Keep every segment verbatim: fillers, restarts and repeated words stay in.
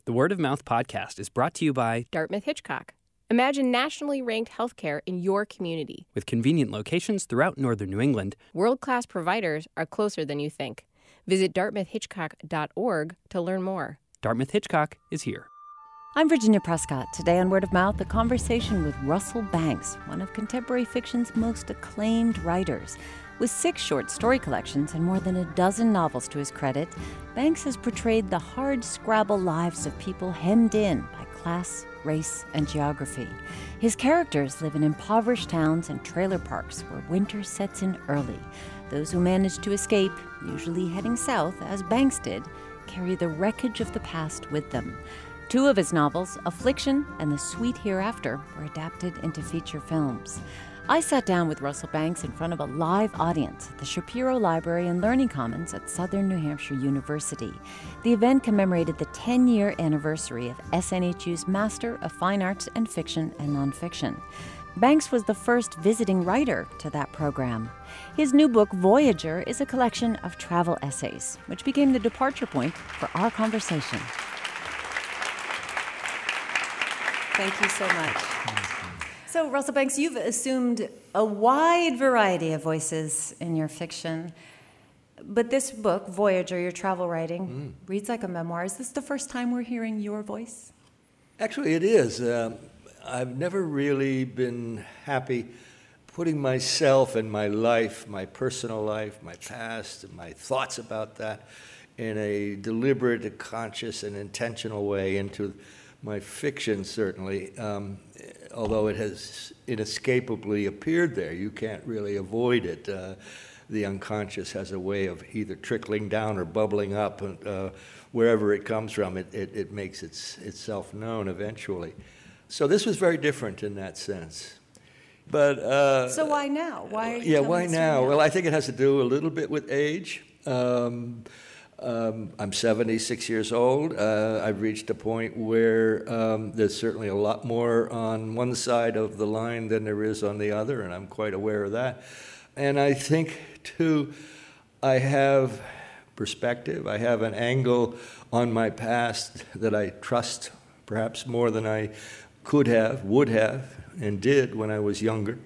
The Word of Mouth podcast is brought to you by Dartmouth Hitchcock. Imagine nationally ranked healthcare in your community. With convenient locations throughout northern New England, world-class providers are closer than you think. Visit dartmouth hitchcock dot org to learn more. Dartmouth Hitchcock is here. I'm Virginia Prescott. Today on Word of Mouth, a conversation with Russell Banks, one of contemporary fiction's most acclaimed writers. With six short story collections and more than a dozen novels to his credit, Banks has portrayed the hard-scrabble lives of people hemmed in by class, race, and geography. His characters live in impoverished towns and trailer parks where winter sets in early. Those who manage to escape, usually heading south, as Banks did, carry the wreckage of the past with them. Two of his novels, Affliction and The Sweet Hereafter, were adapted into feature films. I sat down with Russell Banks in front of a live audience at the Shapiro Library and Learning Commons at Southern New Hampshire University. The event commemorated the ten-year anniversary of S N H U's Master of Fine Arts in Fiction and Nonfiction. Banks was the first visiting writer to that program. His new book, Voyager, is a collection of travel essays, which became the departure point for our conversation. Thank you so much. So, Russell Banks, you've assumed a wide variety of voices in your fiction, but this book, Voyager, your travel writing, mm. reads like a memoir. Is this the first time we're hearing your voice? Actually, it is. Um, I've never really been happy putting myself and my life, my personal life, my past, and my thoughts about that in a deliberate, conscious, and intentional way into my fiction, certainly, um, although it has inescapably appeared there. You can't really avoid it. Uh, the unconscious has a way of either trickling down or bubbling up, and uh, wherever it comes from, it, it, it makes its, itself known eventually. So this was very different in that sense. But uh, So why now? Why are you Yeah, why now? now? Well, I think it has to do a little bit with age. Um, Um, I'm seventy-six years old. Uh, I've reached a point where um, there's certainly a lot more on one side of the line than there is on the other, and I'm quite aware of that. And I think, too, I have perspective. I have an angle on my past that I trust perhaps more than I could have, would have, and did when I was younger,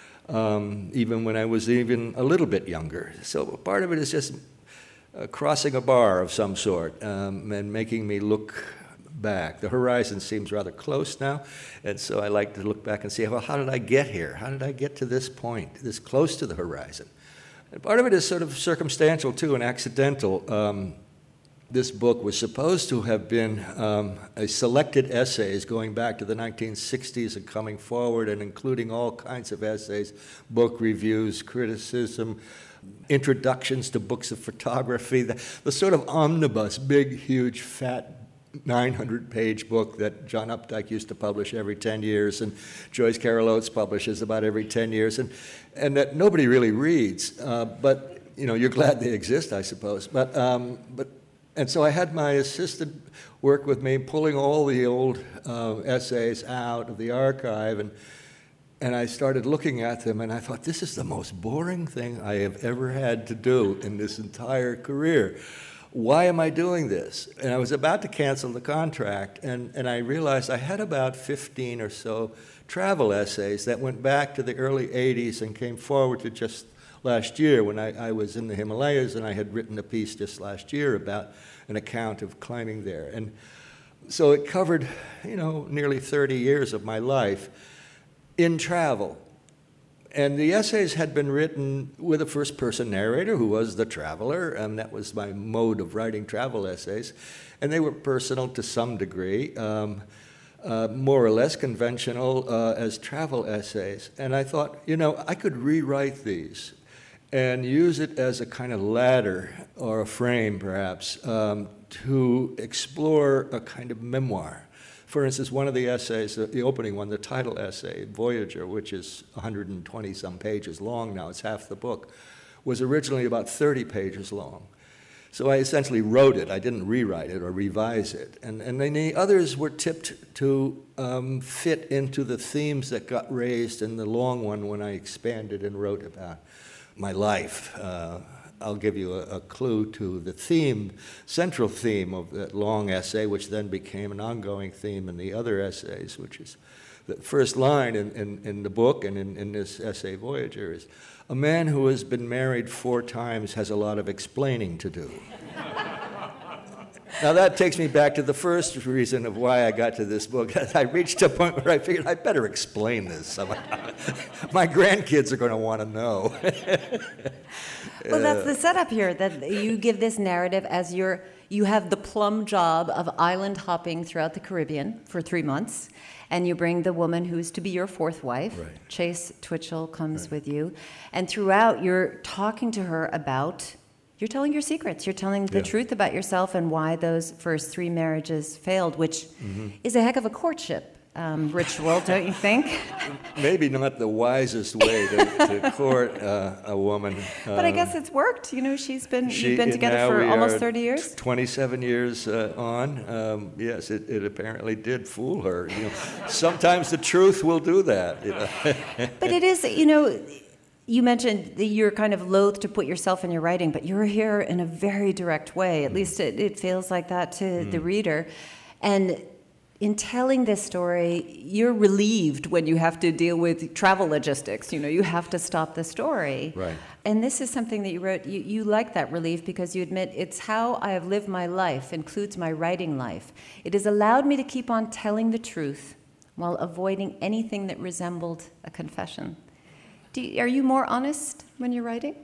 um, even when I was even a little bit younger. So part of it is just Uh, crossing a bar of some sort um, and making me look back. The horizon seems rather close now, and so I like to look back and see, well, how did I get here? How did I get to this point, this close to the horizon? And part of it is sort of circumstantial, too, and accidental. Um, this book was supposed to have been um, a selected essays going back to the nineteen sixties and coming forward, and including all kinds of essays, book reviews, criticism, introductions to books of photography, the, the sort of omnibus, big, huge, fat, nine hundred page book that John Updike used to publish every ten years, and Joyce Carol Oates publishes about every ten years, and, and that nobody really reads. Uh, but, you know, you're glad they exist, I suppose. But, um, but, and so I had my assistant work with me, pulling all the old uh, essays out of the archive, and And I started looking at them, and I thought, this is the most boring thing I have ever had to do in this entire career. Why am I doing this? And I was about to cancel the contract, and, and I realized I had about fifteen or so travel essays that went back to the early eighties and came forward to just last year when I, I was in the Himalayas, and I had written a piece just last year about an account of climbing there. And so it covered, you know, nearly thirty years of my life in travel. And the essays had been written with a first-person narrator who was the traveler, and that was my mode of writing travel essays. And they were personal to some degree, um, uh, more or less conventional uh, as travel essays. And I thought, you know, I could rewrite these and use it as a kind of ladder or a frame, perhaps, um, to explore a kind of memoir. For instance, one of the essays, the opening one, the title essay, Voyager, which is one hundred twenty some pages long now, it's half the book, was originally about thirty pages long. So I essentially wrote it. I didn't rewrite it or revise it. And, and then the others were tipped to um, fit into the themes that got raised in the long one when I expanded and wrote about my life. Uh, I'll give you a, a clue to the theme, central theme of that long essay, which then became an ongoing theme in the other essays, which is the first line in, in, in the book and in, in this essay, Voyager, is, "A man who has been married four times has a lot of explaining to do." Now that takes me back to the first reason of why I got to this book. I reached a point where I figured I better explain this somehow. My grandkids are going to want to know. Well, that's the setup here, that you give this narrative as your, you have the plum job of island hopping throughout the Caribbean for three months, and you bring the woman who's to be your fourth wife. Right. Chase Twitchell comes Right. with you, and throughout you're talking to her about, you're telling your secrets, you're telling the Yeah. truth about yourself and why those first three marriages failed, which Mm-hmm. is a heck of a courtship um, ritual, don't you think? Maybe not the wisest way to, to court uh, a woman. But I Um, guess it's worked. You know, she's been, She- you've been together now for we almost are thirty years. twenty-seven years uh, on. Um, yes, it, it apparently did fool her. You know, sometimes the truth will do that. You know. But it is, you know, you mentioned that you're kind of loath to put yourself in your writing, but you're here in a very direct way. At least it, it feels like that to the reader. And in telling this story, you're relieved when you have to deal with travel logistics. You know, you have to stop the story. Right. And this is something that you wrote, you, you like that relief because you admit it's how I have lived my life, includes my writing life. It has allowed me to keep on telling the truth while avoiding anything that resembled a confession. Do you, are you more honest when you're writing?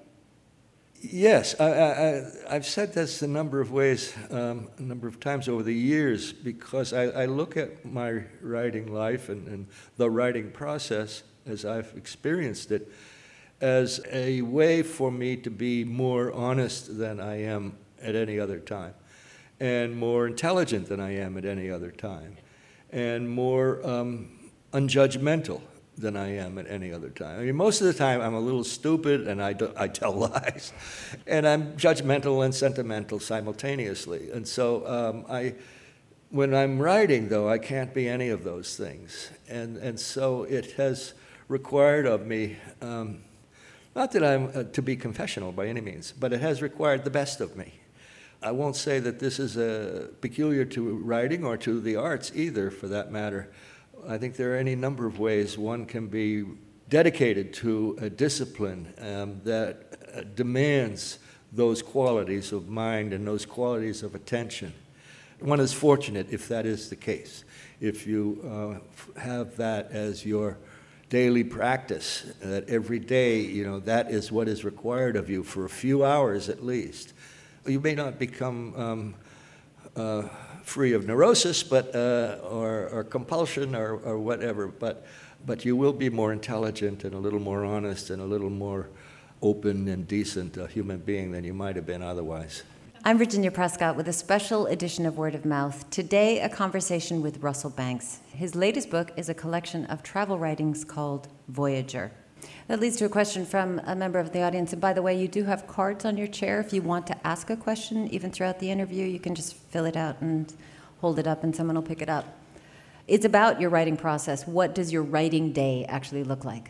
Yes, I, I, I've said this a number of ways, um, a number of times over the years, because I, I look at my writing life and, and the writing process as I've experienced it as a way for me to be more honest than I am at any other time, and more intelligent than I am at any other time, and more um, unjudgmental than I am at any other time. I mean, most of the time I'm a little stupid and I, do, I tell lies. And I'm judgmental and sentimental simultaneously. And so um, I, when I'm writing, though, I can't be any of those things. And, and so it has required of me, um, not that I'm uh, to be confessional by any means, but it has required the best of me. I won't say that this is uh, peculiar to writing or to the arts either, for that matter. I think there are any number of ways one can be dedicated to a discipline um, that uh, demands those qualities of mind and those qualities of attention. One is fortunate if that is the case, if you uh, have that as your daily practice, that every day, you know, that is what is required of you for a few hours at least. You may not become um, uh, free of neurosis, but uh, or, or compulsion, or, or whatever. But but you will be more intelligent and a little more honest and a little more open and decent a human being than you might have been otherwise. I'm Virginia Prescott with a special edition of Word of Mouth. Today, a conversation with Russell Banks. His latest book is a collection of travel writings called Voyager. That leads to a question from a member of the audience. And by the way, you do have cards on your chair. If you want to ask a question, even throughout the interview, you can just fill it out and hold it up and someone will pick it up. It's about your writing process. What does your writing day actually look like?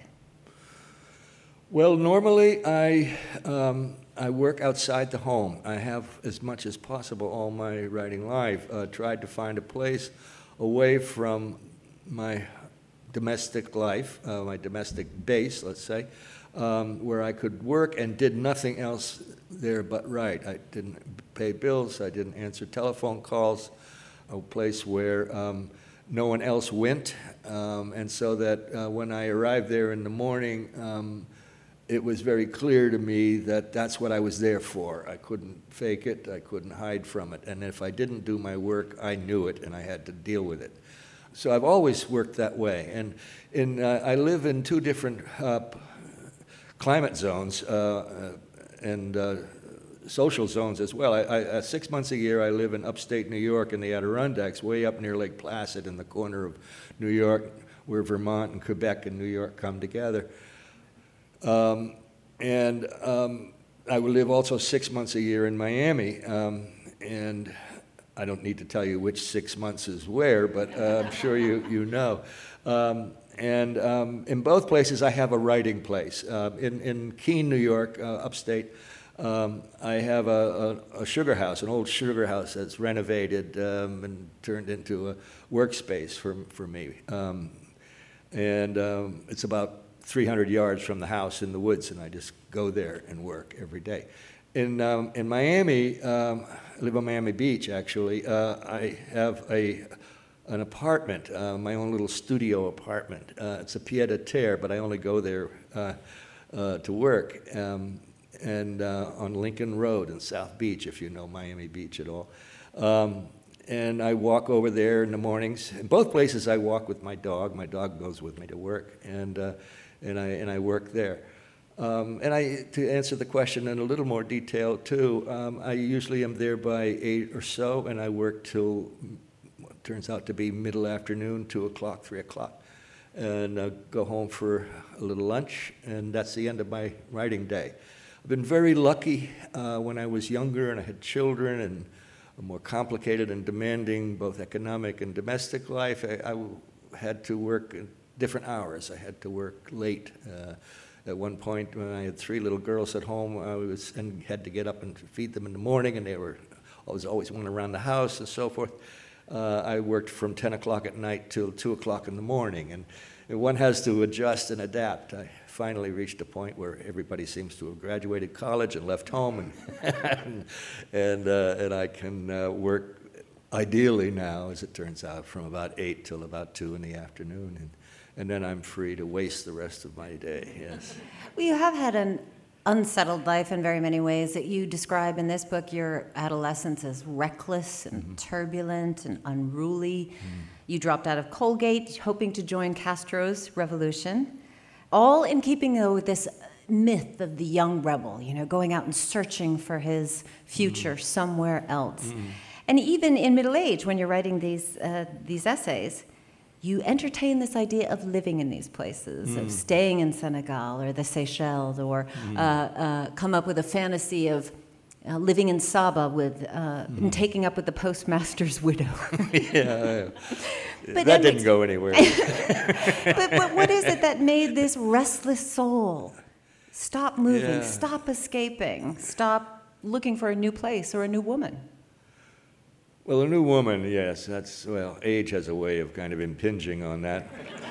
Well, normally I, um, I work outside the home. I have, as much as possible, all my writing life, uh, tried to find a place away from my domestic life, uh, my domestic base, let's say, um, where I could work and did nothing else there but write. I didn't pay bills, I didn't answer telephone calls, a place where um, no one else went, um, and so that uh, when I arrived there in the morning, um, it was very clear to me that that's what I was there for. I couldn't fake it, I couldn't hide from it, and if I didn't do my work, I knew it and I had to deal with it. So I've always worked that way, and in, uh, I live in two different uh, climate zones uh, and uh, social zones as well. I, I, uh, six months a year I live in upstate New York in the Adirondacks, way up near Lake Placid in the corner of New York, where Vermont and Quebec and New York come together. Um, and um, I would live also six months a year in Miami, um, and I don't need to tell you which six months is where, but uh, I'm sure you, you know. Um, and um, in both places, I have a writing place. Uh, in, in Keene, New York, uh, upstate, Um, I have a, a, a sugar house, an old sugar house that's renovated um, and turned into a workspace for, for me. Um, and um, it's about three hundred yards from the house in the woods, and I just go there and work every day. In, um, in Miami, um, I live on Miami Beach, actually. Uh, I have a, an apartment, uh, my own little studio apartment. Uh, it's a pied-à-terre, but I only go there uh, uh, to work. Um, and uh, on Lincoln Road in South Beach, if you know Miami Beach at all. Um, and I walk over there in the mornings. In both places I walk with my dog. My dog goes with me to work, and, uh, and, I, and I work there. Um, and I, to answer the question in a little more detail too, um, I usually am there by eight or so, and I work till, what turns out to be middle afternoon, two o'clock, three o'clock. And uh, go home for a little lunch, and that's the end of my writing day. I've been very lucky uh, when I was younger and I had children and a more complicated and demanding both economic and domestic life. I, I had to work at different hours. I had to work late. Uh, at one point when I had three little girls at home, I was and had to get up and feed them in the morning, and they were always always went around the house and so forth. Uh, I worked from ten o'clock at night till two o'clock in the morning, and, and one has to adjust and adapt. I finally reached a point where everybody seems to have graduated college and left home, and and and, uh, and I can uh, work ideally now, as it turns out, from about eight till about two in the afternoon, and and then I'm free to waste the rest of my day. Yes. Well, you have had an unsettled life in very many ways that you describe in this book. Your adolescence as reckless and mm-hmm. turbulent and unruly. Mm. You dropped out of Colgate, hoping to join Castro's revolution, all in keeping though with this myth of the young rebel, you know, going out and searching for his future mm. somewhere else. Mm. And even in middle age, when you're writing these uh, these essays, you entertain this idea of living in these places, mm. of staying in Senegal or the Seychelles, or mm. uh, uh, come up with a fantasy of uh, living in Saba with, uh, mm. and taking up with the postmaster's widow. yeah, but that didn't go anywhere. but, but what is it that made this restless soul stop moving, yeah. stop escaping, stop looking for a new place or a new woman? Well, a new woman, yes, that's, well, age has a way of kind of impinging on that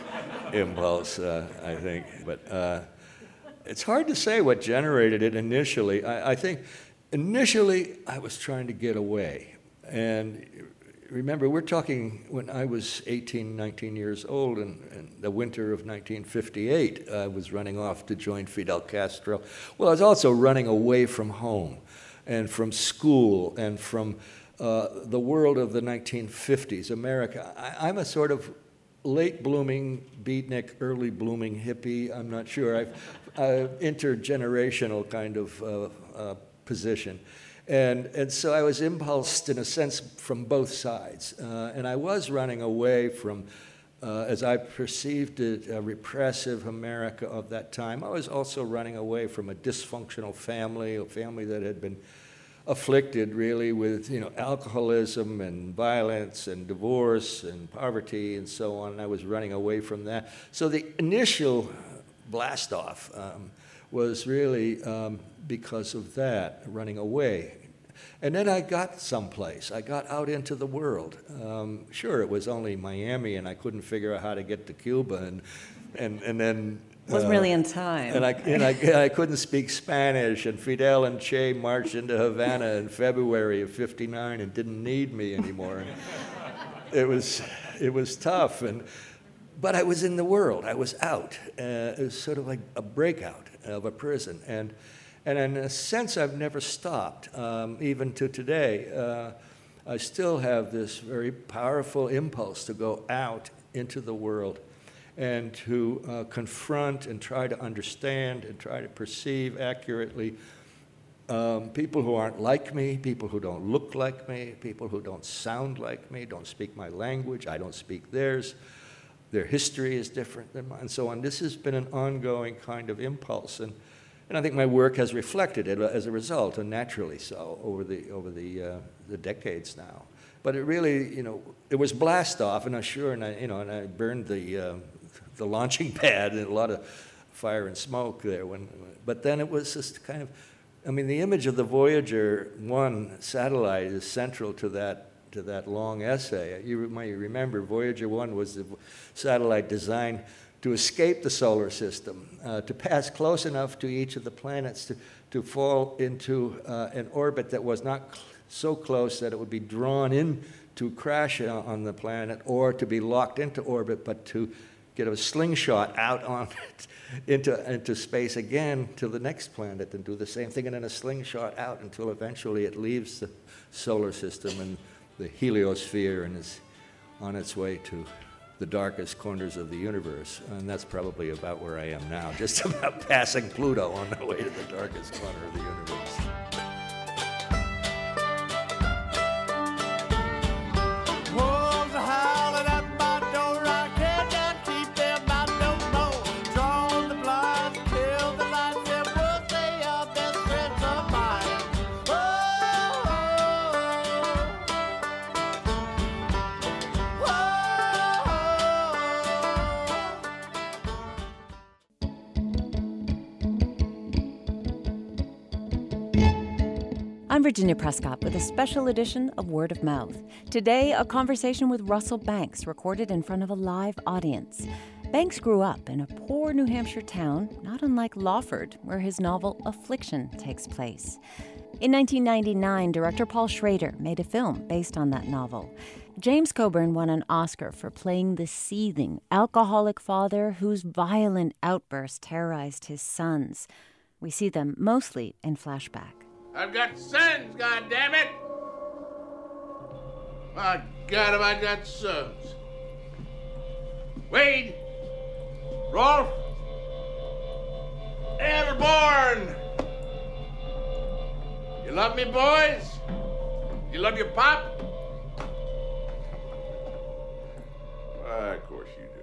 impulse, uh, I think. But uh, it's hard to say what generated it initially. I, I think initially I was trying to get away. And remember, we're talking when I was eighteen, nineteen years old, and in the winter of nineteen fifty-eight, I was running off to join Fidel Castro. Well, I was also running away from home and from school and from Uh, the world of the nineteen fifties, America. I, I'm a sort of late-blooming beatnik, early-blooming hippie. I'm not sure. I've uh, intergenerational kind of uh, uh, position. And, and so I was impulsed, in a sense, from both sides. Uh, and I was running away from, uh, as I perceived it, a repressive America of that time. I was also running away from a dysfunctional family, a family that had been afflicted really with, you know, alcoholism and violence and divorce and poverty and so on. And I was running away from that. So the initial blast off um, was really um, because of that, running away. And then I got someplace. I got out into the world. Um, sure, it was only Miami, and I couldn't figure out how to get to Cuba, and and and then. Wasn't uh, really in time. And I and I, I couldn't speak Spanish, and Fidel and Che marched into Havana in February of fifty-nine and didn't need me anymore. And it was it was tough, and but I was in the world. I was out. Uh, it was sort of like a breakout of a prison, and and in a sense, I've never stopped, um, even to today. Uh, I still have this very powerful impulse to go out into the world and to uh, confront and try to understand and try to perceive accurately um, people who aren't like me, people who don't look like me, people who don't sound like me, don't speak my language, I don't speak theirs, their history is different than mine, and so on. This has been an ongoing kind of impulse, and, and I think my work has reflected it as a result, and naturally so, over the, over the, uh, the decades now. But it really, you know, it was blast off, and I sure, and I, you know, and I burned the, uh, the launching pad, and a lot of fire and smoke there. When, but then it was just kind of I mean, the image of the Voyager one satellite is central to that to that long essay. You might remember Voyager one was the satellite designed to escape the solar system, uh, to pass close enough to each of the planets to, to fall into uh, an orbit that was not cl- so close that it would be drawn in to crash on the planet, or to be locked into orbit, but to get a slingshot out on it into, into space again to the next planet and do the same thing, and then a slingshot out until eventually it leaves the solar system and the heliosphere and is on its way to the darkest corners of the universe. And that's probably about where I am now, just about passing Pluto on the way to the darkest corner of the universe. I'm Virginia Prescott with a special edition of Word of Mouth. Today, a conversation with Russell Banks recorded in front of a live audience. Banks grew up in a poor New Hampshire town, not unlike Lawford, where his novel Affliction takes place. In nineteen ninety-nine, director Paul Schrader made a film based on that novel. James Coburn won an Oscar for playing the seething, alcoholic father whose violent outbursts terrorized his sons. We see them mostly in flashback. I've got sons, goddammit! My God, have I got sons. Wade! Rolf! Everborn! You love me, boys? You love your pop? Why, of course you do.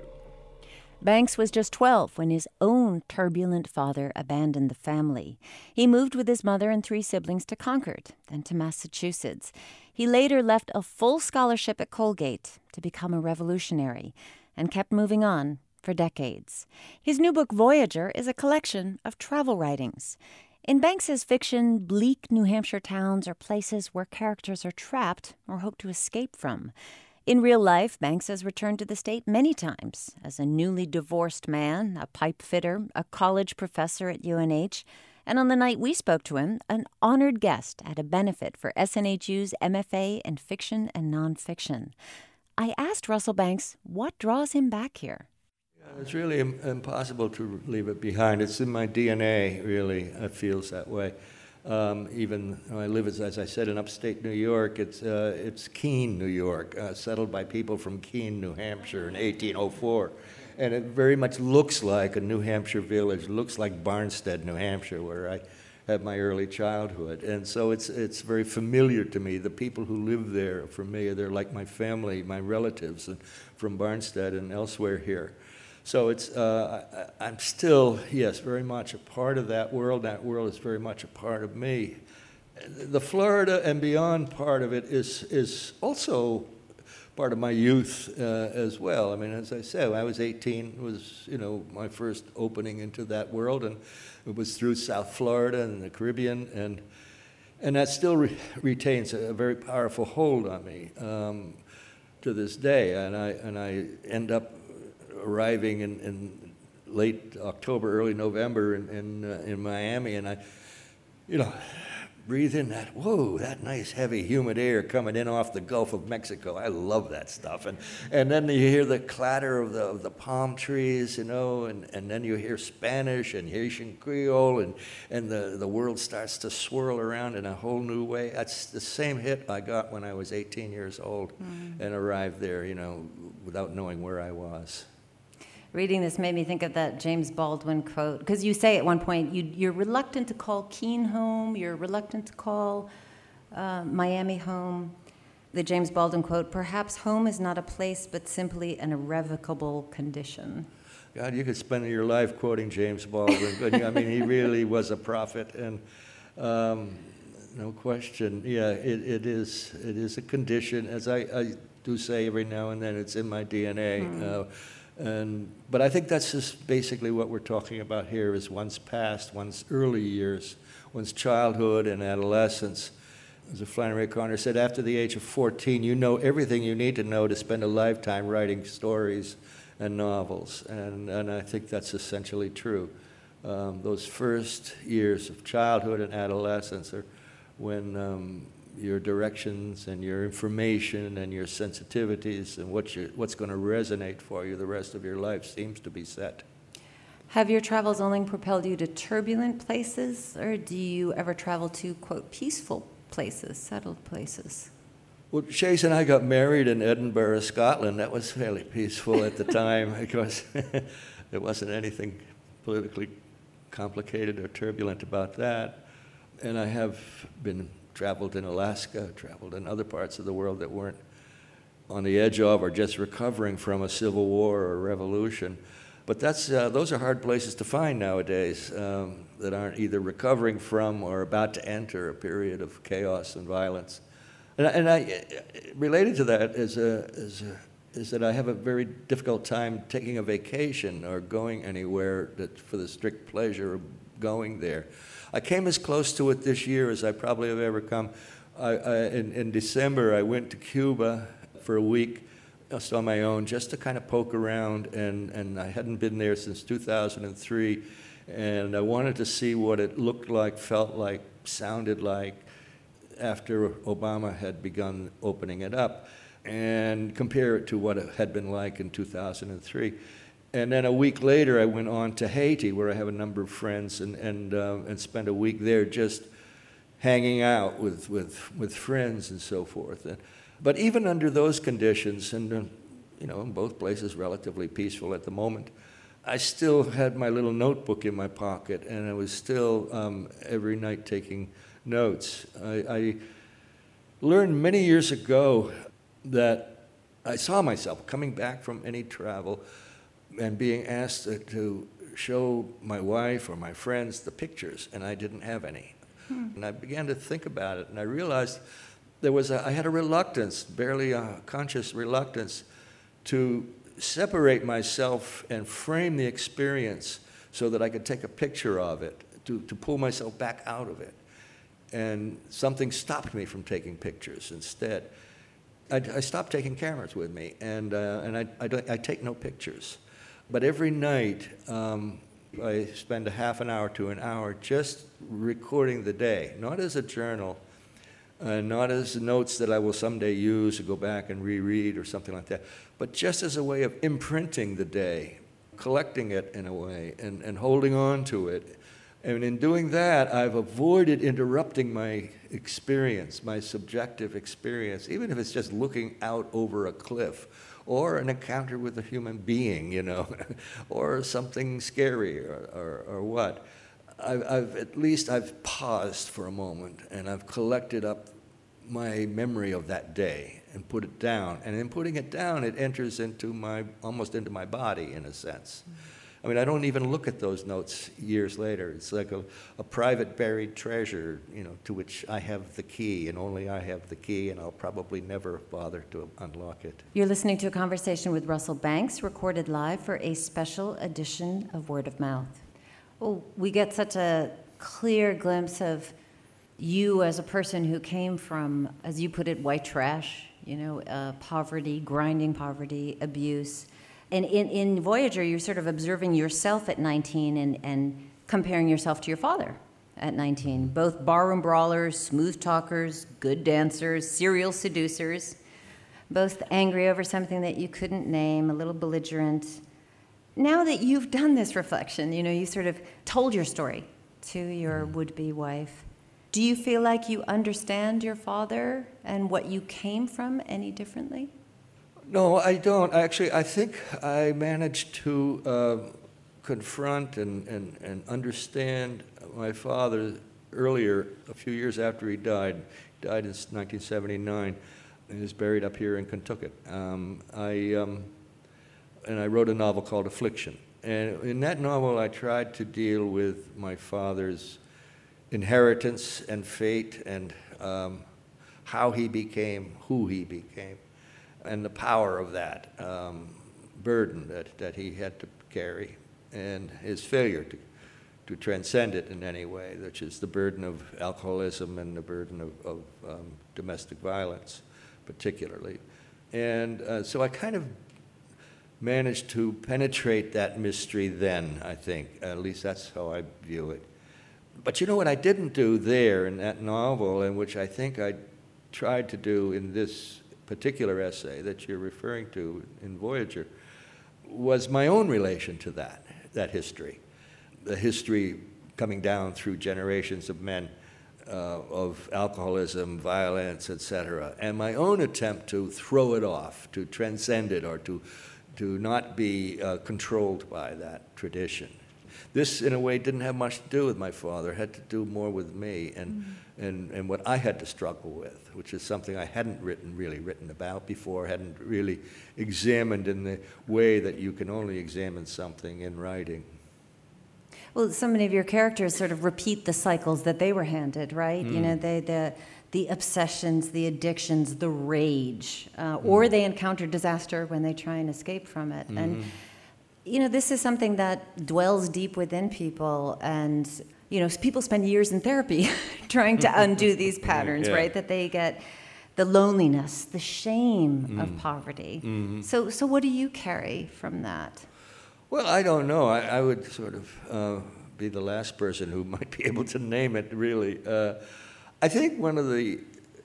Banks was just twelve when his own turbulent father abandoned the family. He moved with his mother and three siblings to Concord, then to Massachusetts. He later left a full scholarship at Colgate to become a revolutionary and kept moving on for decades. His new book, Voyager, is a collection of travel writings. In Banks's fiction, bleak New Hampshire towns are places where characters are trapped or hope to escape from. In real life, Banks has returned to the state many times as a newly divorced man, a pipe fitter, a college professor at U N H, and on the night we spoke to him, an honored guest at a benefit for S N H U's M F A in Fiction and Nonfiction. I asked Russell Banks what draws him back here. Yeah, it's really im- impossible to leave it behind. It's in my D N A, really. It feels that way. Um, even though I live, as, as I said, in upstate New York, it's uh, it's Keene, New York, uh, settled by people from Keene, New Hampshire in eighteen oh four. And it very much looks like a New Hampshire village, looks like Barnstead, New Hampshire, where I had my early childhood. And so it's it's very familiar to me. The people who live there, for me, they're like my family, my relatives and from Barnstead and elsewhere here. So it's uh, I, I'm still, yes, very much a part of that world. That world is very much a part of me. The Florida and beyond part of it is is also part of my youth uh, as well. I mean, as I said, when I was eighteen, it was, you know, my first opening into that world, and it was through South Florida and the Caribbean, and and that still re- retains a, a very powerful hold on me um, to this day. And I and I end up arriving in, in late October, early November in in, uh, in Miami, and I, you know, breathe in that, whoa, that nice heavy humid air coming in off the Gulf of Mexico. I love that stuff. And and then you hear the clatter of the of the palm trees, you know, and, and then you hear Spanish and Haitian Creole, and, and the, the world starts to swirl around in a whole new way. That's the same hit I got when I was eighteen years old mm. and arrived there, you know, without knowing where I was. Reading this made me think of that James Baldwin quote, because you say at one point you, you're reluctant to call Keene home, you're reluctant to call uh, Miami home. The James Baldwin quote, perhaps home is not a place but simply an irrevocable condition. God, you could spend your life quoting James Baldwin, but I mean, he really was a prophet, and um, no question, yeah, it, it is it is a condition, as I, I do say every now and then, it's in my D N A. Mm. Uh, And, but I think that's just basically what we're talking about here, is one's past, one's early years, one's childhood and adolescence. As Flannery O'Connor said, after the age of fourteen, you know everything you need to know to spend a lifetime writing stories and novels, and, and I think that's essentially true. Um, those first years of childhood and adolescence are when um, your directions and your information and your sensitivities and what you, what's going to resonate for you the rest of your life seems to be set. Have your travels only propelled you to turbulent places, or do you ever travel to, quote, peaceful places, settled places? Well, Shays and I got married in Edinburgh, Scotland. That was fairly peaceful at the time because there wasn't anything politically complicated or turbulent about that. And I have been traveled in Alaska, traveled in other parts of the world that weren't on the edge of or just recovering from a civil war or a revolution. But that's, uh, those are hard places to find nowadays, um, that aren't either recovering from or about to enter a period of chaos and violence. And, and I, related to that is, a, is, a, is that I have a very difficult time taking a vacation or going anywhere that, for the strict pleasure of going there. I came as close to it this year as I probably have ever come. I, I, in, in December, I went to Cuba for a week, just on my own, just to kind of poke around, and, and I hadn't been there since two thousand three, and I wanted to see what it looked like, felt like, sounded like after Obama had begun opening it up, and compare it to what it had been like in two thousand three. And then a week later, I went on to Haiti, where I have a number of friends, and, and, uh, and spent a week there just hanging out with, with, with friends and so forth. And, But even under those conditions, and uh, you know, in both places relatively peaceful at the moment, I still had my little notebook in my pocket, and I was still um, every night taking notes. I, I learned many years ago that I saw myself coming back from any travel and being asked to, to show my wife or my friends the pictures, and I didn't have any. Hmm. And I began to think about it, and I realized There was a, I had a reluctance, barely a conscious reluctance, to separate myself and frame the experience so that I could take a picture of it, to, to pull myself back out of it. And something stopped me from taking pictures instead. I, I stopped taking cameras with me, and, uh, and I, I, don't, I take no pictures. But every night, um, I spend a half an hour to an hour just recording the day, not as a journal, Uh, not as notes that I will someday use or go back and reread or something like that, but just as a way of imprinting the day, collecting it in a way, and, and holding on to it. And in doing that, I've avoided interrupting my experience, my subjective experience, even if it's just looking out over a cliff, or an encounter with a human being, you know, or something scary, or, or, or what. I've, I've at least I've paused for a moment, and I've collected up my memory of that day and put it down. And in putting it down, it enters into my, almost into my body, in a sense. I mean, I don't even look at those notes years later. It's like a, a private buried treasure, you know, to which I have the key, and only I have the key, and I'll probably never bother to unlock it. You're listening to a conversation with Russell Banks, recorded live for a special edition of Word of Mouth. Oh, we get such a clear glimpse of you as a person who came from, as you put it, white trash, you know, uh, poverty, grinding poverty, abuse. And in, in Voyager, you're sort of observing yourself at nineteen and, and comparing yourself to your father at nineteen. Both barroom brawlers, smooth talkers, good dancers, serial seducers, both angry over something that you couldn't name, a little belligerent. Now that you've done this reflection, you know, you sort of told your story to your would-be wife, do you feel like you understand your father and what you came from any differently? No, I don't. Actually, I think I managed to uh, confront and, and, and understand my father earlier, a few years after he died. He died in nineteen seventy-nine, and is buried up here in Kentucky. Um, I... Um, And I wrote a novel called Affliction. And in that novel, I tried to deal with my father's inheritance and fate, and um, how he became who he became, and the power of that um, burden that, that he had to carry, and his failure to, to transcend it in any way, which is the burden of alcoholism and the burden of, of um, domestic violence, particularly. And uh, so I kind of managed to penetrate that mystery then, I think. At least that's how I view it. But you know what I didn't do there in that novel, and which I think I tried to do in this particular essay that you're referring to in Voyager, was my own relation to that, that history. The history coming down through generations of men uh, of alcoholism, violence, et cetera, and my own attempt to throw it off, to transcend it, or to, to not be uh, controlled by that tradition. This, in a way, didn't have much to do with my father. It had to do more with me and, mm-hmm. and, and what I had to struggle with, which is something I hadn't written, really written about before, hadn't really examined in the way that you can only examine something in writing. Well, so many of your characters sort of repeat the cycles that they were handed, right? Mm. You know, they, the the obsessions, the addictions, the rage, uh, mm. or they encounter disaster when they try and escape from it. Mm-hmm. And, you know, this is something that dwells deep within people, and, you know, people spend years in therapy trying to undo these patterns, yeah. right? That they get the loneliness, the shame mm. of poverty. Mm-hmm. So, so what do you carry from that? Well, I don't know. I, I would sort of uh, be the last person who might be able to name it, really. Uh, I think one of the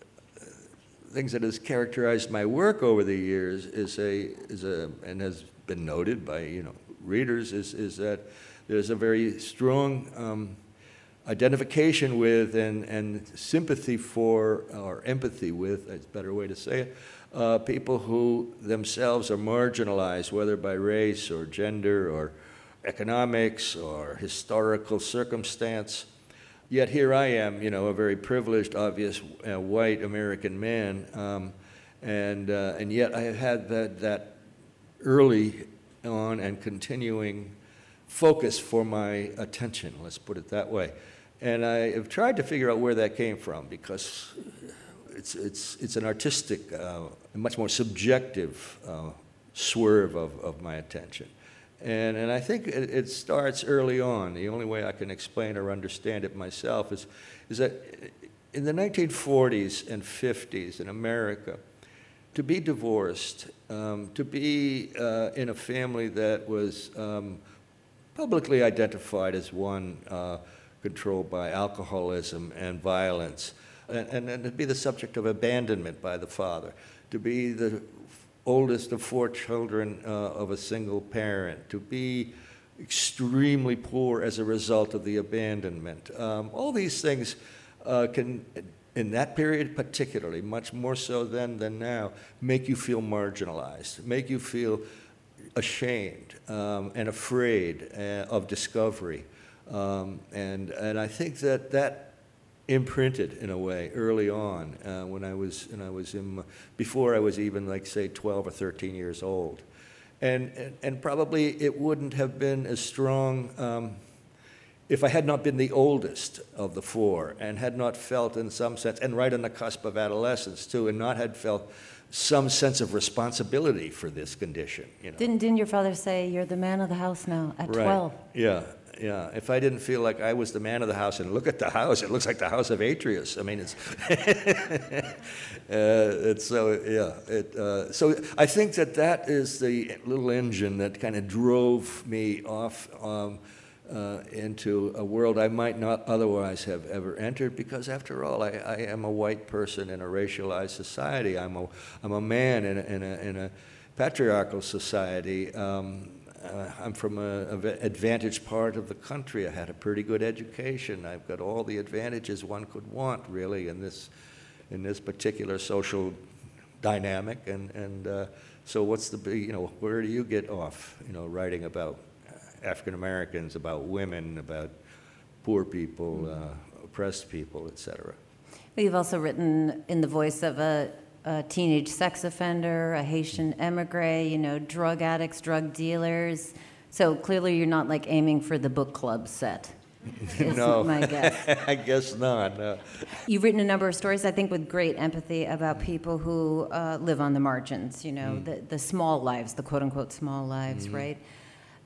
things that has characterized my work over the years is a, is a and has been noted by, you know, readers, is, is that there's a very strong um, identification with and, and sympathy for, or empathy with, that's a better way to say it, Uh, people who themselves are marginalized, whether by race or gender or economics or historical circumstance. Yet here I am, you know, a very privileged, obvious uh, white American man, um, and uh, and yet I have had that that early on and continuing focus for my attention. Let's put it that way, and I have tried to figure out where that came from, because It's, it's, it's an artistic, uh, much more subjective uh, swerve of, of my attention. And, and I think it, it starts early on. The only way I can explain or understand it myself is, is that in the nineteen forties and fifties in America, to be divorced, um, to be uh, in a family that was um, publicly identified as one uh, controlled by alcoholism and violence, And, and, and to be the subject of abandonment by the father, to be the oldest of four children uh, of a single parent, to be extremely poor as a result of the abandonment. Um, all these things uh, can, in that period particularly, much more so then than now, make you feel marginalized, make you feel ashamed um, and afraid uh, of discovery. Um, and, and I think that that imprinted in a way early on uh, when I was when I was in before I was even, like, say twelve or thirteen years old, and and, and probably it wouldn't have been as strong um, if I had not been the oldest of the four and had not felt, in some sense, and right on the cusp of adolescence too, and not had felt some sense of responsibility for this condition. You know? Didn't didn't your father say you're the man of the house now at right. twelve? Yeah. Yeah, if I didn't feel like I was the man of the house, and look at the house, it looks like the house of Atreus. I mean, it's, uh, it's so, yeah. It, uh, so I think that that is the little engine that kind of drove me off um, uh, into a world I might not otherwise have ever entered, because after all, I, I am a white person in a racialized society. I'm a, I'm a man in a, in a, in a patriarchal society. Um, Uh, I'm from an advantaged part of the country. I had a pretty good education. I've got all the advantages one could want, really, in this in this particular social dynamic. And and uh, so, what's the big, you know, where do you get off, you know, writing about African Americans, about women, about poor people, uh, oppressed people, et cetera? You've also written in the voice of a a teenage sex offender, a Haitian emigre, you know, drug addicts, drug dealers. So clearly you're not, like, aiming for the book club set. No, my guess. I guess not. No. You've written a number of stories, I think, with great empathy about people who uh, live on the margins, you know, mm. the, the small lives, the quote-unquote small lives, mm. right?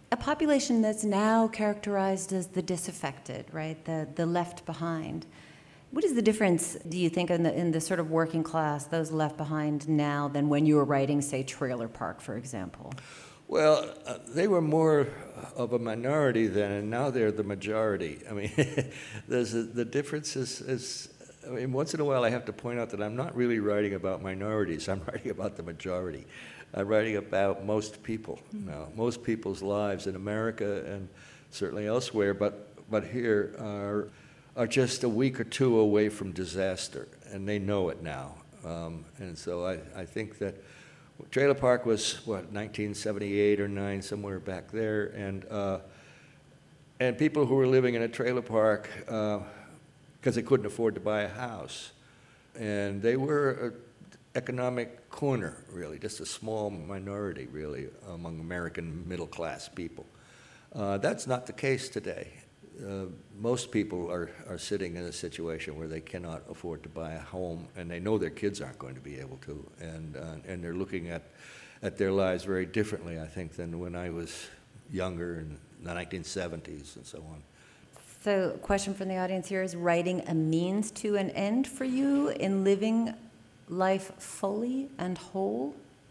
a population that's now characterized as the disaffected, right? The the left behind. What is the difference, do you think, in the in the sort of working class, those left behind now, than when you were writing, say, Trailer Park, for example? Well, uh, they were more of a minority then, and now they're the majority. I mean, there's a, the difference is, is, I mean, once in a while I have to point out that I'm not really writing about minorities. I'm writing about the majority. I'm writing about most people now, most people's lives in America and certainly elsewhere, but but here are are just a week or two away from disaster, and they know it now. Um, and so I, I think that Trailer Park was, what, nineteen seventy-eight or nine, somewhere back there, and uh, and people who were living in a trailer park because uh, they couldn't afford to buy a house, and they were an economic corner, really, just a small minority, really, among American middle-class people. Uh, that's not the case today. Uh, most people are, are sitting in a situation where they cannot afford to buy a home, and they know their kids aren't going to be able to, and uh, and they're looking at at their lives very differently, I think, than when I was younger in the nineteen seventies and so on. So, a question from the audience here: is writing a means to an end for you in living life fully and whole?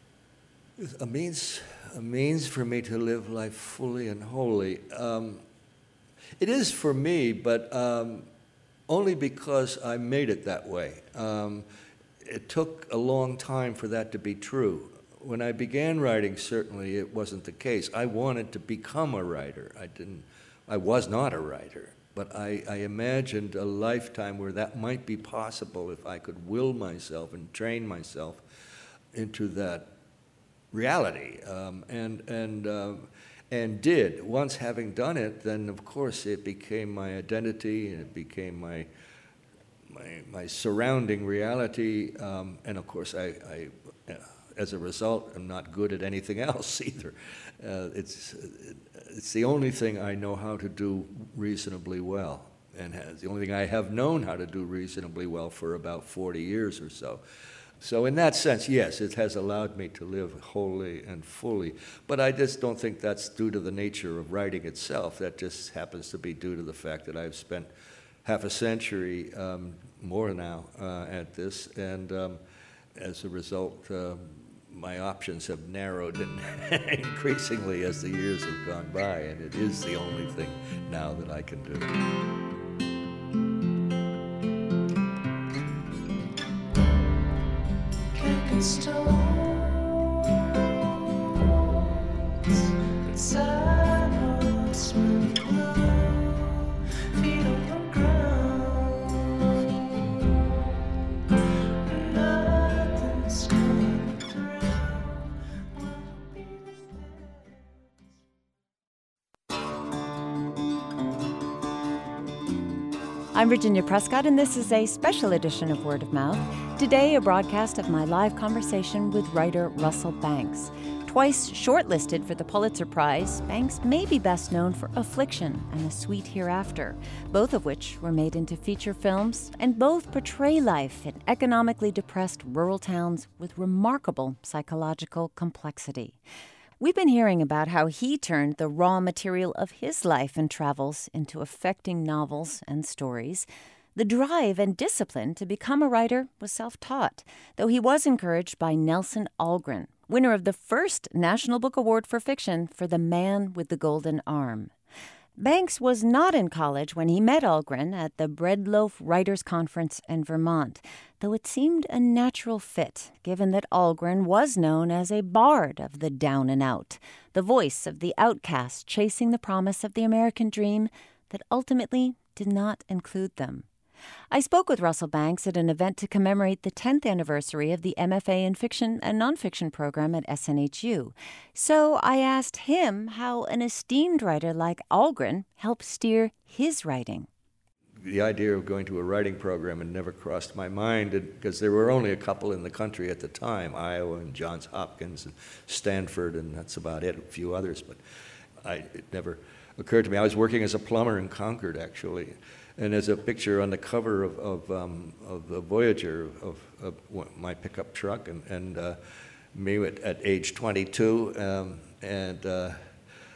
A means, a means for me to live life fully and wholly. Um, It is for me, but um, only because I made it that way. Um, it took a long time for that to be true. When I began writing, certainly it wasn't the case. I wanted to become a writer. I didn't. I was not a writer, but I, I imagined a lifetime where that might be possible if I could will myself and train myself into that reality. Um, and and. Uh, And did. Once having done it, then of course it became my identity, and it became my my, my surrounding reality. Um, and of course, I, I, as a result, am not good at anything else either. Uh, it's it's the only thing I know how to do reasonably well, and has, the only thing I have known how to do reasonably well for about forty years or so. So in that sense, yes, it has allowed me to live wholly and fully. But I just don't think that's due to the nature of writing itself. That just happens to be due to the fact that I've spent half a century, um, more now, uh, at this. And um, as a result, um, my options have narrowed in increasingly as the years have gone by. And it is the only thing now that I can do. I'm Virginia Prescott, and this is a special edition of Word of Mouth. Today, a broadcast of my live conversation with writer Russell Banks. Twice shortlisted for the Pulitzer Prize, Banks may be best known for Affliction and A Sweet Hereafter, both of which were made into feature films, and both portray life in economically depressed rural towns with remarkable psychological complexity. We've been hearing about how he turned the raw material of his life and travels into affecting novels and stories. The drive and discipline to become a writer was self-taught, though he was encouraged by Nelson Algren, winner of the first National Book Award for Fiction for The Man with the Golden Arm. Banks was not in college when he met Algren at the Breadloaf Writers' Conference in Vermont, though it seemed a natural fit, given that Algren was known as a bard of the down and out, the voice of the outcast chasing the promise of the American dream that ultimately did not include them. I spoke with Russell Banks at an event to commemorate the tenth anniversary of the M F A in Fiction and Nonfiction program at S N H U. So I asked him how an esteemed writer like Algren helped steer his writing. The idea of going to a writing program had never crossed my mind, because there were only a couple in the country at the time, Iowa and Johns Hopkins and Stanford, and that's about it, a few others, but I, it never occurred to me. I was working as a plumber in Concord, actually. And there's a picture on the cover of of, um, of the Voyager of, of my pickup truck, and, and uh, me at, at age twenty-two, um, and uh,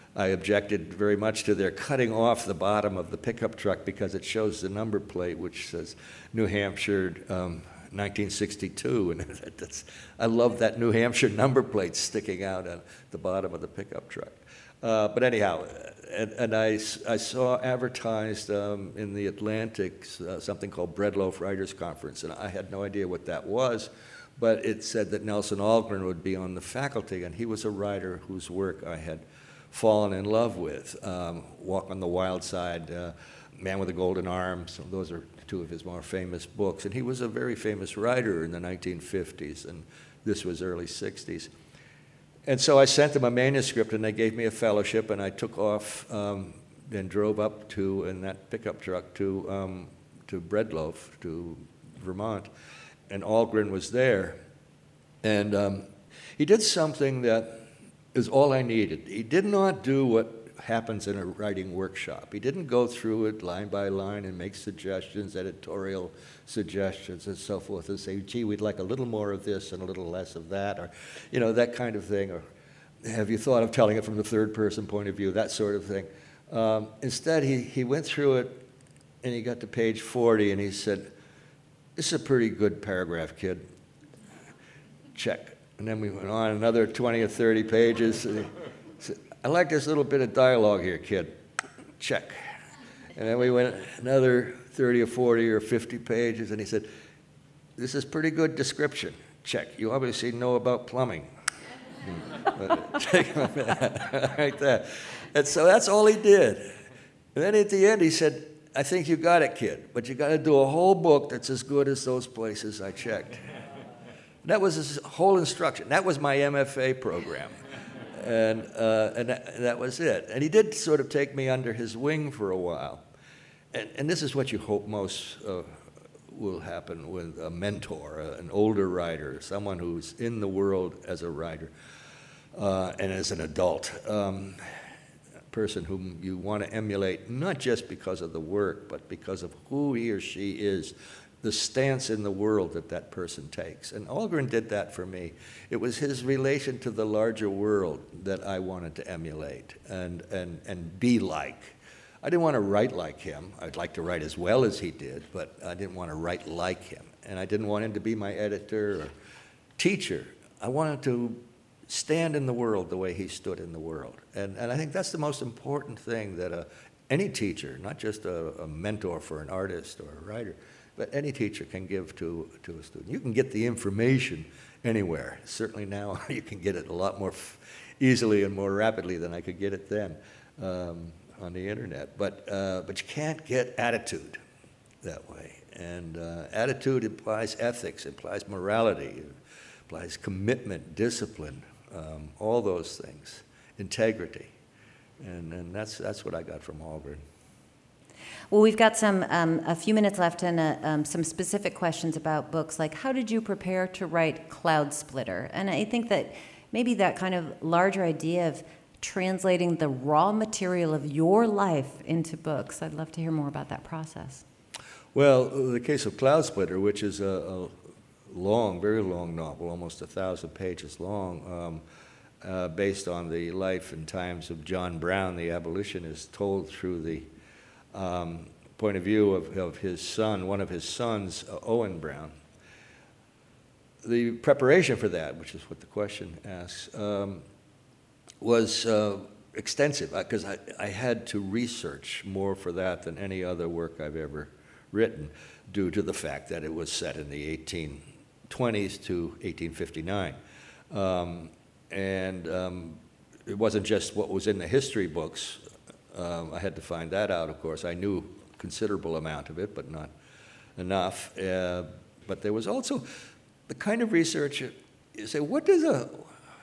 I objected very much to their cutting off the bottom of the pickup truck because it shows the number plate, which says New Hampshire um, nineteen sixty-two, and that's, I love that New Hampshire number plate sticking out at the bottom of the pickup truck. Uh, but anyhow, and, and I, I saw advertised um, in the Atlantic uh, something called Bread Loaf Writers Conference, and I had no idea what that was, but it said that Nelson Algren would be on the faculty, and he was a writer whose work I had fallen in love with. Um, Walk on the Wild Side, uh, Man with a Golden Arm, so those are two of his more famous books. And he was a very famous writer in the nineteen fifties, and this was early sixties. And so I sent them a manuscript, and they gave me a fellowship, and I took off um, and drove up to, in that pickup truck, to, um, to Bread Loaf, to Vermont, and Algren was there. And um, he did something that is all I needed. He did not do what happens in a writing workshop. He didn't go through it line by line and make suggestions, editorial suggestions and so forth, and say, gee, we'd like a little more of this and a little less of that, or, you know, that kind of thing, or have you thought of telling it from the third person point of view, that sort of thing. Um, instead, he, he went through it, and he got to page forty, and he said, this is a pretty good paragraph, kid. Check. And then we went on another twenty or thirty pages, and he said, I like this little bit of dialogue here, kid. Check. And then we went another thirty or forty or fifty pages, and he said, this is pretty good description. Check. You obviously know about plumbing. Right there. And so that's all he did. And then at the end, he said, I think you got it, kid, but you got to do a whole book that's as good as those places I checked. That was his whole instruction. That was my M F A program. And, uh, and, that, and that was it. And he did sort of take me under his wing for a while. And, and this is what you hope most uh, will happen with a mentor, uh, an older writer, someone who's in the world as a writer uh, and as an adult, um, a person whom you want to emulate, not just because of the work, but because of who he or she is, the stance in the world that that person takes. And Algren did that for me. It was his relation to the larger world that I wanted to emulate and, and, and be like. I didn't want to write like him. I'd like to write as well as he did, but I didn't want to write like him. And I didn't want him to be my editor or teacher. I wanted to stand in the world the way he stood in the world. And, and I think that's the most important thing that a, any teacher, not just a, a mentor for an artist or a writer, but any teacher can give to, to a student. You can get the information anywhere. Certainly now you can get it a lot more f- easily and more rapidly than I could get it then um, on the internet. But, uh, but you can't get attitude that way. And uh, attitude implies ethics, implies morality, implies commitment, discipline, um, all those things, integrity. And, and that's, that's what I got from Algren. Well, we've got some um, a few minutes left and uh, um, some specific questions about books, like how did you prepare to write Cloud Splitter? And I think that maybe that kind of larger idea of translating the raw material of your life into books, I'd love to hear more about that process. Well, the case of Cloud Splitter, which is a, a long, very long novel, almost a thousand pages long, um, uh, based on the life and times of John Brown, the abolitionist, told through the Um, point of view of, of his son, one of his sons, uh, Owen Brown. The preparation for that, which is what the question asks, um, was uh, extensive because I, I had to research more for that than any other work I've ever written, due to the fact that it was set in the eighteen twenties to eighteen fifty-nine. Um, and um, it wasn't just what was in the history books. Um, I had to find that out, of course. I knew a considerable amount of it, but not enough. Uh, but there was also the kind of research, you say, what does a,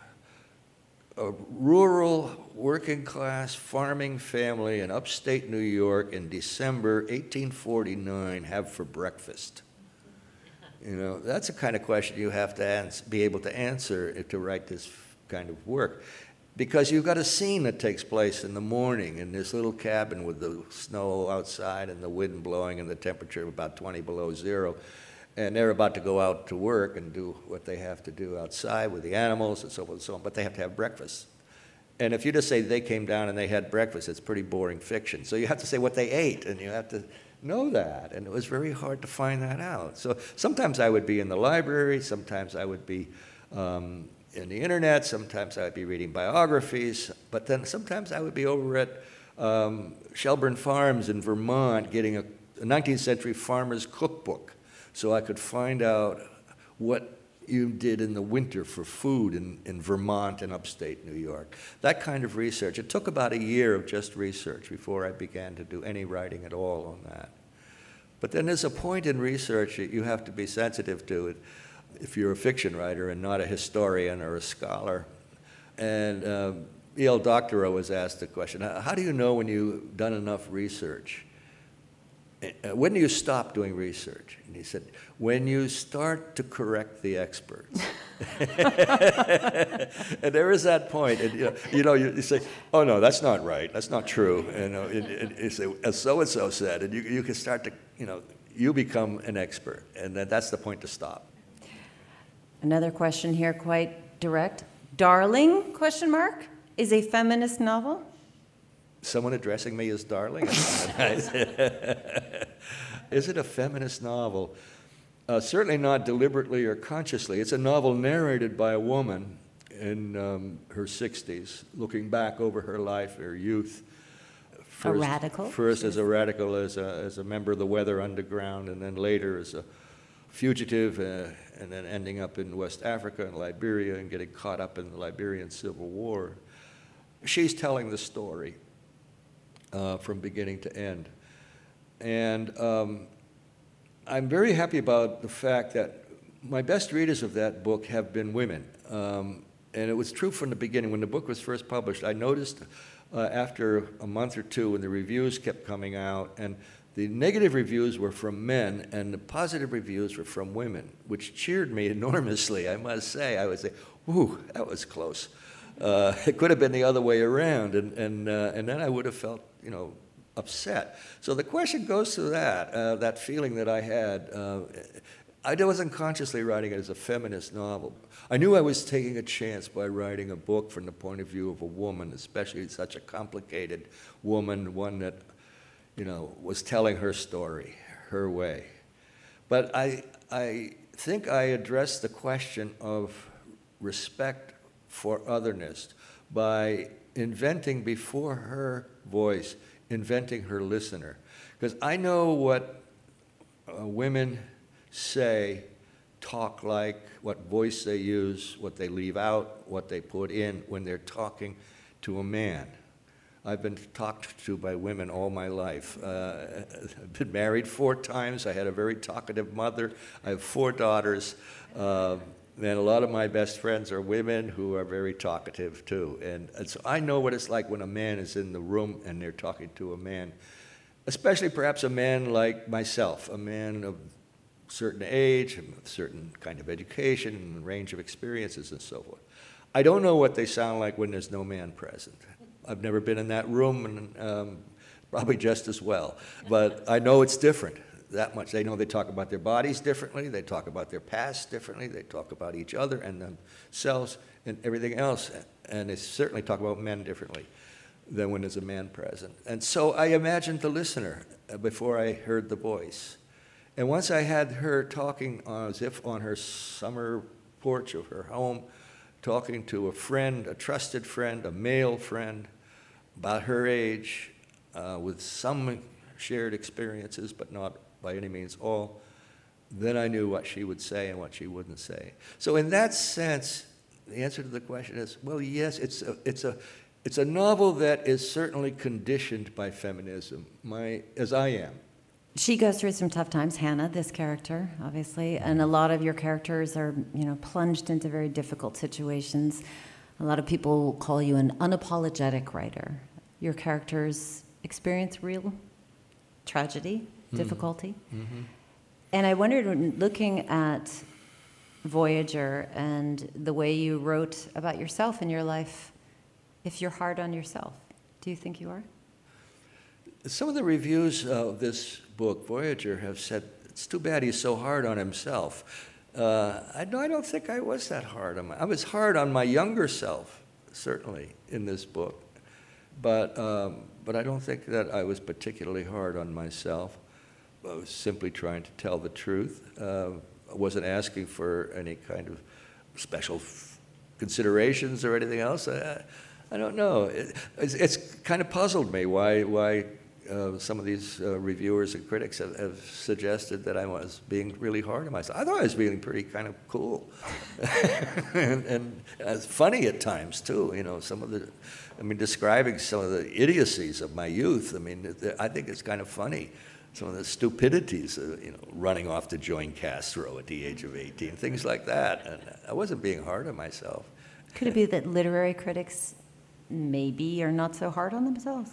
a rural, working-class, farming family in upstate New York in December eighteen forty-nine have for breakfast? You know, that's the kind of question you have to ans- be able to answer to write this kind of work. Because you've got a scene that takes place in the morning in this little cabin with the snow outside and the wind blowing and the temperature of about twenty below zero. And they're about to go out to work and do what they have to do outside with the animals and so forth and so on, but they have to have breakfast. And if you just say they came down and they had breakfast, it's pretty boring fiction. So you have to say what they ate, and you have to know that. And it was very hard to find that out. So sometimes I would be in the library, sometimes I would be um, in the internet, sometimes I would be reading biographies, but then sometimes I would be over at um, Shelburne Farms in Vermont getting a, a nineteenth century farmer's cookbook so I could find out what you did in the winter for food in, in Vermont and upstate New York. That kind of research. It took about a year of just research before I began to do any writing at all on that. But then there's a point in research that you have to be sensitive to it if you're a fiction writer and not a historian or a scholar. And uh, E L Doctorow was asked the question, how do you know when you've done enough research? When do you stop doing research? And he said, when you start to correct the experts. And there is that point. And, you know, you, know you, you say, oh, no, that's not right. That's not true. And uh, it, it, you say, as so-and-so said. And you, you can start to, you know, you become an expert. And then that's the point to stop. Another question here, quite direct. Darling, question mark, is a feminist novel? Someone addressing me as darling? Is it a feminist novel? Uh, certainly not deliberately or consciously. It's a novel narrated by a woman in um, her sixties, looking back over her life, her youth. First, a radical? First as a radical, as a, as a member of the Weather Underground, and then later as a fugitive, uh, and then ending up in West Africa and Liberia and getting caught up in the Liberian Civil War. She's telling the story. Uh, from beginning to end. And um, I'm very happy about the fact that my best readers of that book have been women. Um, and it was true from the beginning. When the book was first published, I noticed uh, after a month or two when the reviews kept coming out, and the negative reviews were from men and the positive reviews were from women, which cheered me enormously, I must say. I would say, whew, that was close. Uh, it could have been the other way around, and and uh, and then I would have felt, you know, upset. So the question goes to that, uh, that feeling that I had. Uh, I wasn't consciously writing it as a feminist novel. I knew I was taking a chance by writing a book from the point of view of a woman, especially such a complicated woman, one that, you know, was telling her story, her way. But I I think I addressed the question of respect for otherness by inventing before her voice, inventing her listener. Because I know what uh, women say, talk like, what voice they use, what they leave out, what they put in when they're talking to a man. I've been talked to by women all my life. Uh, I've been married four times. I had a very talkative mother. I have four daughters. Uh, And a lot of my best friends are women who are very talkative too. And, and so I know what it's like when a man is in the room and they're talking to a man, especially perhaps a man like myself, a man of certain age, and a certain kind of education and range of experiences and so forth. I don't know what they sound like when there's no man present. I've never been in that room, and um, probably just as well. But I know it's different. That much. They know they talk about their bodies differently, they talk about their past differently, they talk about each other and themselves and everything else, and they certainly talk about men differently than when there's a man present. And so I imagined the listener before I heard the voice. And once I had her talking as if on her summer porch of her home, talking to a friend, a trusted friend, a male friend, about her age, uh, with some shared experiences, but not by any means all, then I knew what she would say and what she wouldn't say. So in that sense, the answer to the question is, well, yes, it's a, it's a, it's a novel that is certainly conditioned by feminism, my, as I am. She goes through some tough times, Hannah, this character, obviously, and a lot of your characters are, you know, plunged into very difficult situations. A lot of people call you an unapologetic writer. Your characters experience real tragedy, difficulty. Mm-hmm. And I wondered, when looking at Voyager and the way you wrote about yourself in your life, if you're hard on yourself. Do you think you are? Some of the reviews of this book, Voyager, have said, it's too bad he's so hard on himself. Uh, I, no, I don't think I was that hard on my, I was hard on my younger self, certainly, in this book. But, um, but I don't think that I was particularly hard on myself. I was simply trying to tell the truth. Uh, I wasn't asking for any kind of special f- considerations or anything else. I, I don't know. It, it's, it's kind of puzzled me why, why uh, some of these uh, reviewers and critics have, have suggested that I was being really hard on myself. I thought I was being pretty kind of cool and, and uh, funny at times, too. You know, some of the, I mean, describing some of the idiocies of my youth, I mean, I think it's kind of funny. Some of the stupidities, uh, you know, running off to join Castro at the age of eighteen, things like that. And I wasn't being hard on myself. Could it be that literary critics maybe are not so hard on themselves?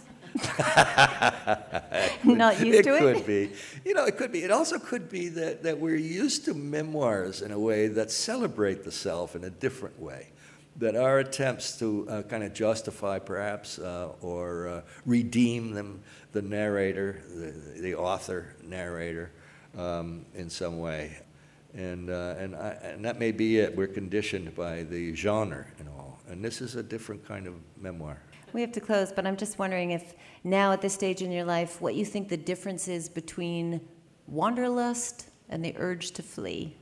Not used it to it? It could be. You know, it could be. It also could be that, that we're used to memoirs in a way that celebrate the self in a different way. That our attempts to uh, kind of justify, perhaps, uh, or uh, redeem them, the narrator, the, the author, narrator, um, in some way, and uh, and I, and that may be it. We're conditioned by the genre and all, and this is a different kind of memoir. We have to close, but I'm just wondering if now at this stage in your life, what you think the difference is between wanderlust and the urge to flee.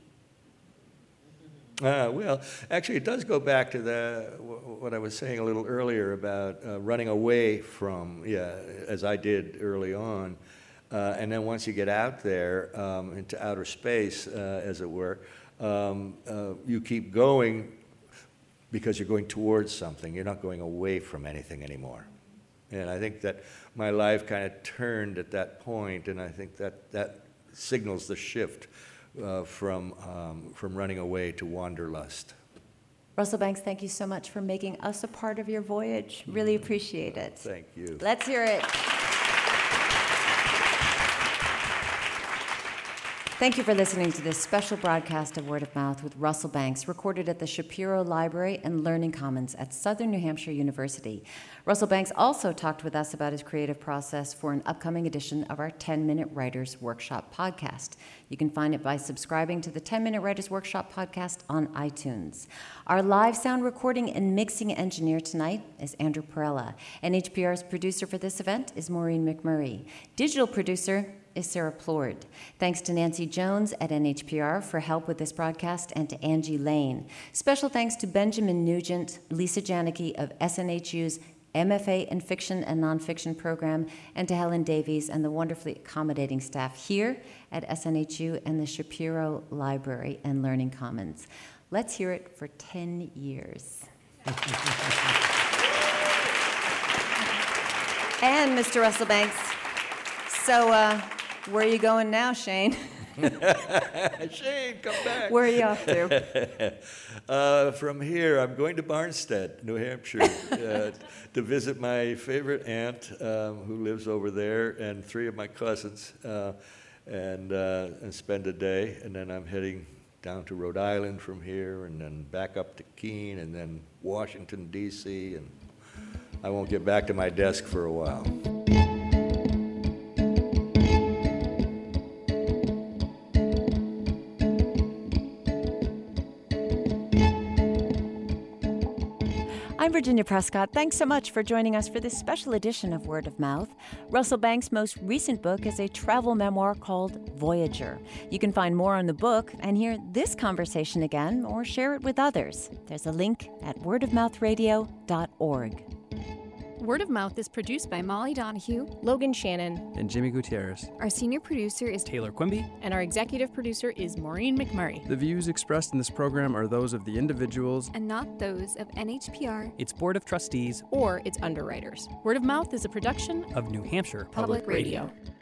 Uh, well, actually, it does go back to the what I was saying a little earlier about uh, running away from, yeah, as I did early on. Uh, and then once you get out there um, into outer space, uh, as it were, um, uh, you keep going because you're going towards something. You're not going away from anything anymore. And I think that my life kind of turned at that point, and I think that that signals the shift Uh, from um, from running away to wanderlust. Russell Banks, thank you so much for making us a part of your voyage. Really appreciate it. Thank you. Let's hear it. Thank you for listening to this special broadcast of Word of Mouth with Russell Banks, recorded at the Shapiro Library and Learning Commons at Southern New Hampshire University. Russell Banks also talked with us about his creative process for an upcoming edition of our ten-Minute Writers Workshop podcast. You can find it by subscribing to the ten-Minute Writers Workshop podcast on iTunes. Our live sound recording and mixing engineer tonight is Andrew Perella. N H P R's producer for this event is Maureen McMurray. Digital producer is Sarah Plord. Thanks to Nancy Jones at N H P R for help with this broadcast, and to Angie Lane. Special thanks to Benjamin Nugent, Lisa Janicki of S N H U's M F A in Fiction and Nonfiction program, and to Helen Davies and the wonderfully accommodating staff here at S N H U and the Shapiro Library and Learning Commons. Let's hear it for ten years. And Mister Russell Banks, so uh, where are you going now, Shane? Shane, come back. Where are you off to? uh, from here, I'm going to Barnstead, New Hampshire, uh, to visit my favorite aunt um, who lives over there, and three of my cousins, uh, and, uh, and spend a day. And then I'm heading down to Rhode Island from here, and then back up to Keene, and then Washington, D C, and I won't get back to my desk for a while. I'm Virginia Prescott. Thanks so much for joining us for this special edition of Word of Mouth. Russell Banks' most recent book is a travel memoir called Voyager. You can find more on the book and hear this conversation again or share it with others. There's a link at word of mouth radio dot org. Word of Mouth is produced by Molly Donahue, Logan Shannon, And Jimmy Gutierrez. our senior producer is Taylor Quimby. and our executive producer is Maureen McMurray. The views expressed in this program are those of the individuals and not those of N H P R Its Board of Trustees Or its underwriters. Word of Mouth is a production of New Hampshire Public Radio.